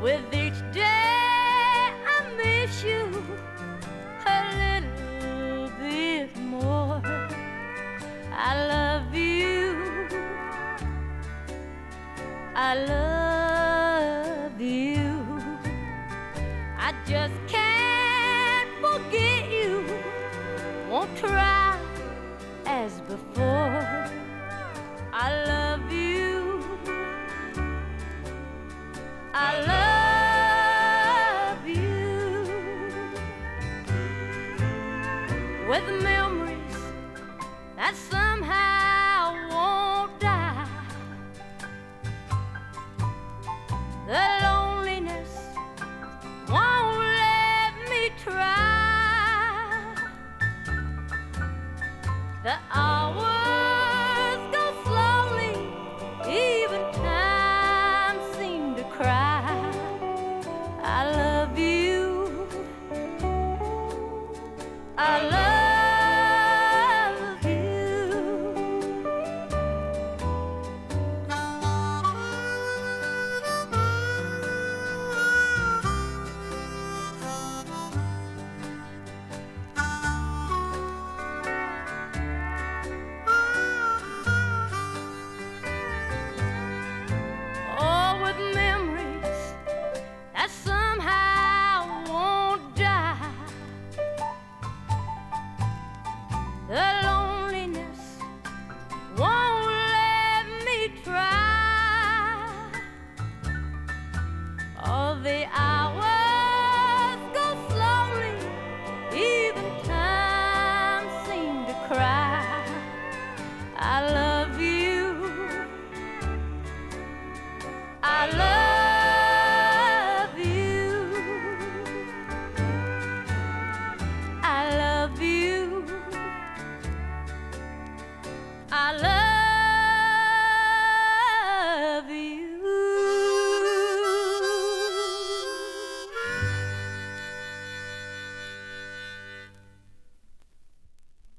With each day I miss you a little bit more. I love you, I love you. I just can't forget you, won't try as before. I love you, I love you. With memories that somehow won't die, the loneliness won't let me try. The hours go slowly, even time seemed to cry. I love you, I love you. Oh, with memories that somehow won't die, the loneliness won't let me try. All the